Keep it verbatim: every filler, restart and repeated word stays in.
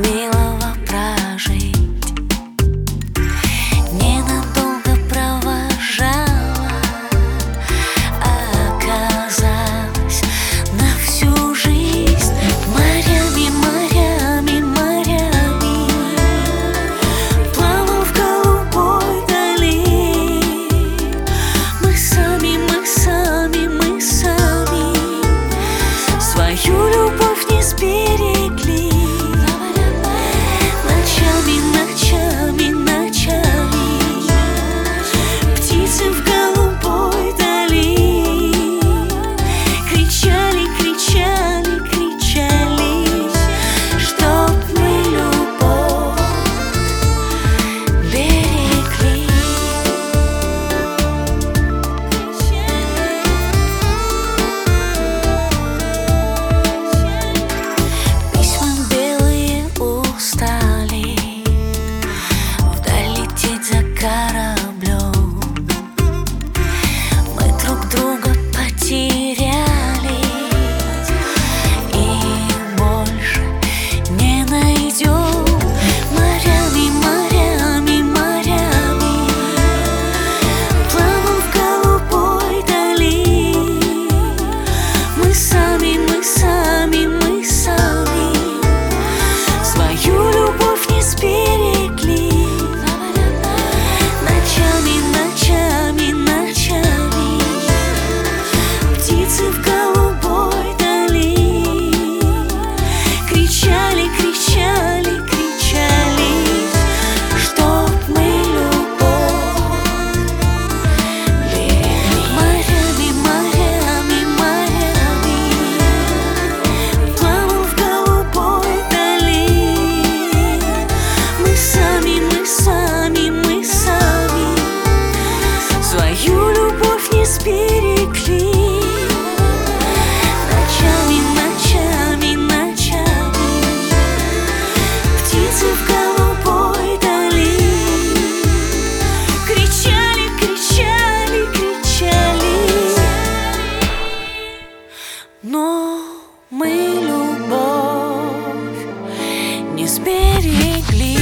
милого прожить. Ненадолго провожала, оказалось на всю жизнь. Морями, морями, морями плавал в голубой дали. Мы сами, мы сами, мы сами свою любовь не сберегли. Ночами, ночами, ночами птицы в голубой дали кричали, кричали, кричали, чтоб мы любовь берегли. Письма белые устали вдаль лететь за кораблем. Мы друг друга потеряли и больше не найдем. Морями, морями, морями плавал в голубой дали. Мы сами, мы сами, мы сами свою любовь не сберегли. Ночами, ночами, ночами птицы в голубой дали кричали, кричали, кричали, чтоб мы любовь берегли. Морями, морями, морями плавал в голубой дали. Мы сами, мы сами, мы сами свою любовь не сберегли. Ночами, ночами, ночами птицы в голубой дали кричали, кричали, кричали, но мы любовь не сберегли.